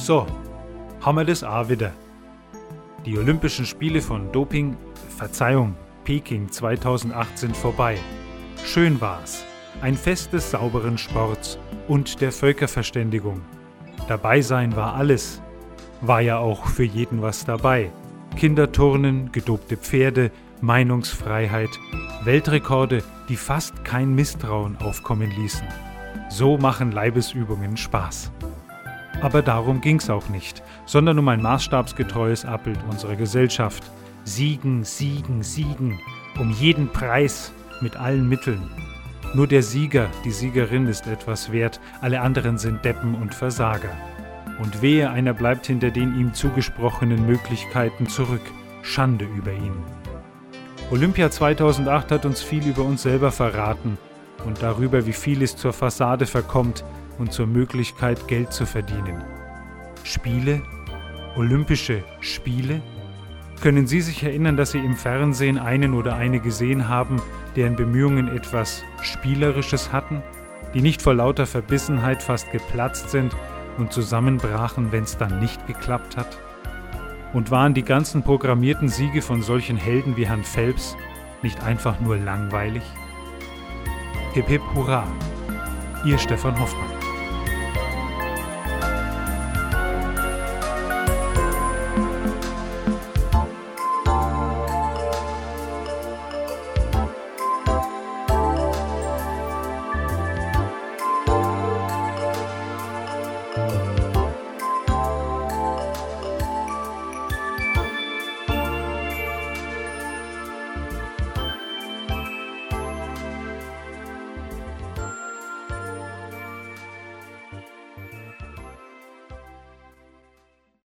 So, haben wir das auch wieder. Die Olympischen Spiele von Peking 2008 sind vorbei. Schön war's. Ein Fest des sauberen Sports und der Völkerverständigung. Dabei sein war alles. War ja auch für jeden was dabei. Kinderturnen, gedobte Pferde, Meinungsfreiheit, Weltrekorde, die fast kein Misstrauen aufkommen ließen. So machen Leibesübungen Spaß. Aber darum ging's auch nicht, sondern um ein maßstabsgetreues Abbild unserer Gesellschaft. Siegen, siegen, siegen, um jeden Preis, mit allen Mitteln. Nur der Sieger, die Siegerin ist etwas wert, alle anderen sind Deppen und Versager. Und wehe, einer bleibt hinter den ihm zugesprochenen Möglichkeiten zurück. Schande über ihn. Olympia 2008 hat uns viel über uns selber verraten und darüber, wie vieles zur Fassade verkommt und zur Möglichkeit, Geld zu verdienen. Spiele? Olympische Spiele? Können Sie sich erinnern, dass Sie im Fernsehen einen oder eine gesehen haben, deren Bemühungen etwas Spielerisches hatten, die nicht vor lauter Verbissenheit fast geplatzt sind und zusammenbrachen, wenn es dann nicht geklappt hat? Und waren die ganzen programmierten Siege von solchen Helden wie Herrn Phelps nicht einfach nur langweilig? Hip hip hurra! Ihr Stefan Hoffmann.